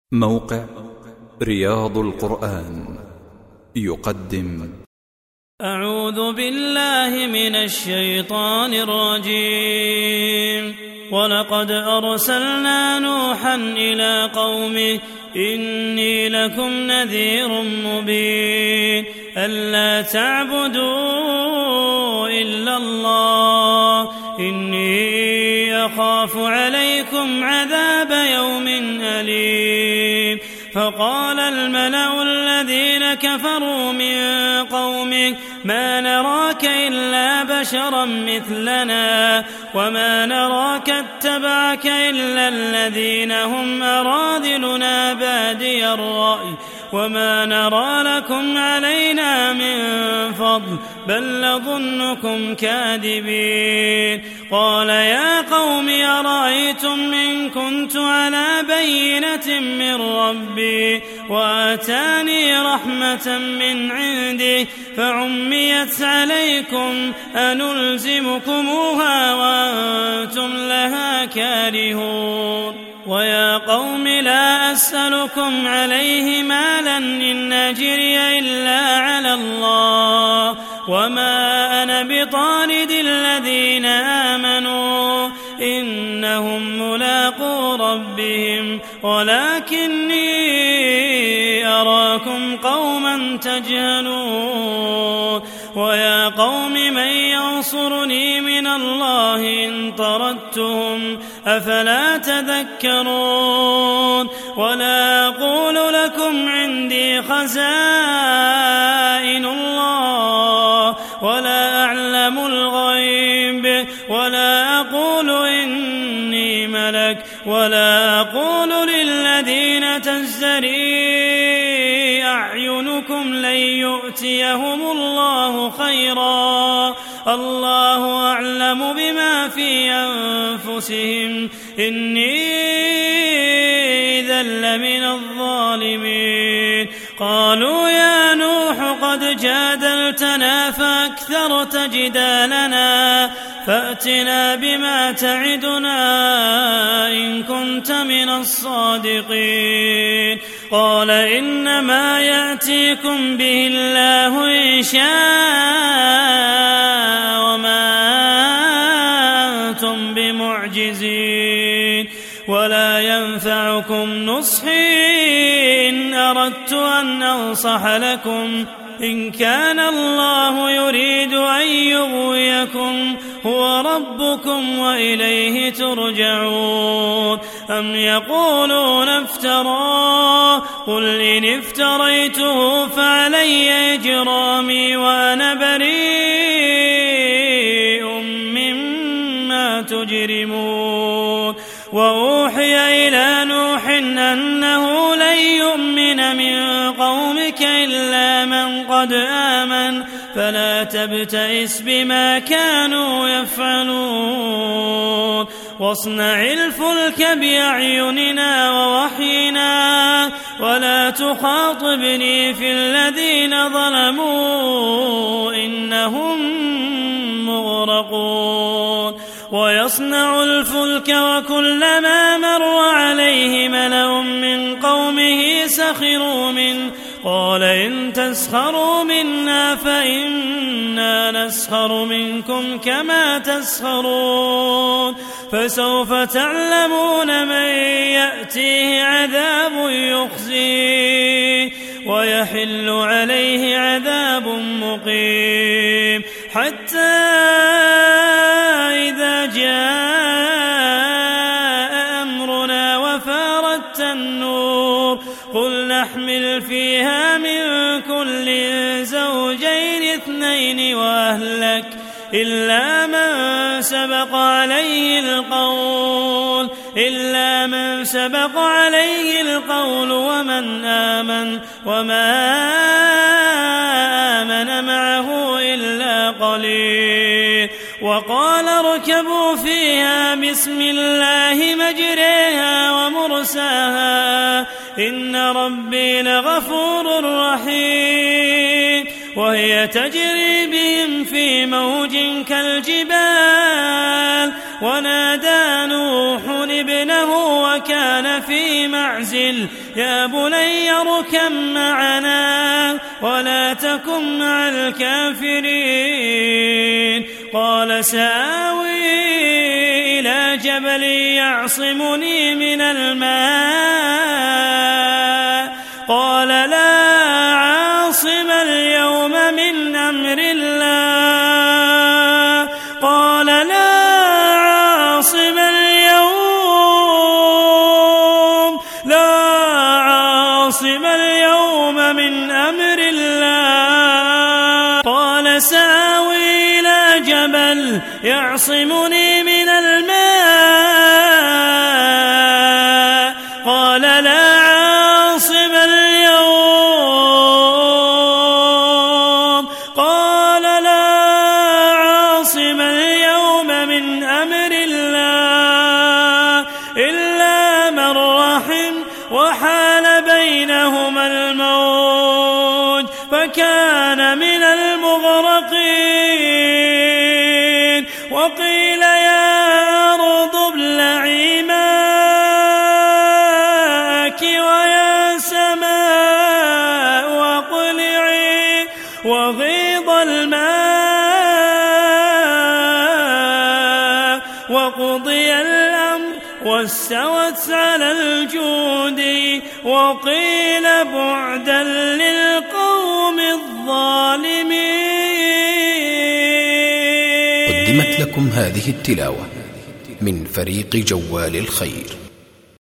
موقع رياض القرآن يقدم أعوذ بالله من الشيطان الرجيم. ولقد أرسلنا نوحا إلى قومه إني لكم نذير مبين ألا تعبدوا إلا الله إني أخاف عليكم عذاب يوم أليم. فقال الملأ الذين كفروا من قومه ما نراك إلا بشرا مثلنا وما نراك اتبعك إلا الذين هم أراذلنا بادي الرأي وما نرى لكم علينا من فضل بل نظنكم كاذبين. قال يا قوم أرأيتم إن كنت على بينة من ربي وآتاني رحمة من عنده فعميت عليكم أنلزمكموها وأنتم لها كارهون. ويا قوم لا أسألكم عليه مالا إن أجري إلا على الله وما أنا بطارد الذين آمنوا إنهم ملاقو ربهم ولكني أراكم قوما تجهلون. ويا قوم من ينصرني من الله إن طردتهم أفلا تذكرون. ولا أقول لكم عندي خزائن الله ولا أعلم الغيب ولا أقول إني ملك ولا أقول للذين تزدري أعينكم لن يؤتيهم الله خيرا الله أعلم بما في أنفسهم إني إذا لمن الظالمين. قالوا يا نوح قد جادلتنا فأكثرت جدالنا فأتنا بما تعدنا إن كنت من الصادقين. قال إنما يأتيكم به الله إن شاء وما أنتم بمعجزين ولا ينفعكم نصحي إن أردت أن أنصح لكم إن كان الله يريد أن يغويكم هو ربكم وإليه ترجعون. أم يقولون افتراه قل إن افتريته فعلي إجرامي وأنا بريء مما تجرمون. وأوحي إلى نوح أنه لن يؤمن من قومك إلا من قد آمن فلا تبتئس بما كانوا يفعلون. واصنع الفلك بأعيننا ووحينا ولا تخاطبني في الذين ظلموا إنهم مغرقون. ويصنع الفلك وكلما مر عليه ملأ من قومه سخروا منه قال إن تسخروا منا فإنا نسخر منكم كما تسخرون. فسوف تعلمون من يأتيه عذاب يخزيه ويحل عليه عذاب مقيم. حتى إذا جاء أمرنا وفارت النور قل نحمل فيها من كل زوجين اثنين وأهلك إلا من سبق عليه القول ومن آمن وما آمن معه إلا قليل. وقال اركبوا فيها بسم الله مجريها ومرساها إن ربي لغفور رحيم. وهي تجري بهم في موج كالجبال ونادى نوح ابنه وكان في معزل يا بني اركب معنا ولا تكن مع الكافرين قال سآوي إلى جبل يعصمني من الماء قال لا عاصم اليوم من أمر الله قال لا عاصم اليوم من أمر الله قال سآوي إلى جبل يعصمني من الماء قال لا عاصم اليوم من أمر الله إلا من رحم وحال بينهما الموج فكان من المغرقين وقيل يا أرض ابلعي ماءك ويا سماء أقلعي وغيض الماء وقضي الأمر واستوت على الجود وقيل بعدا للقوم الظالمين. قدمت لكم هذه التلاوة من فريق جوال الخير.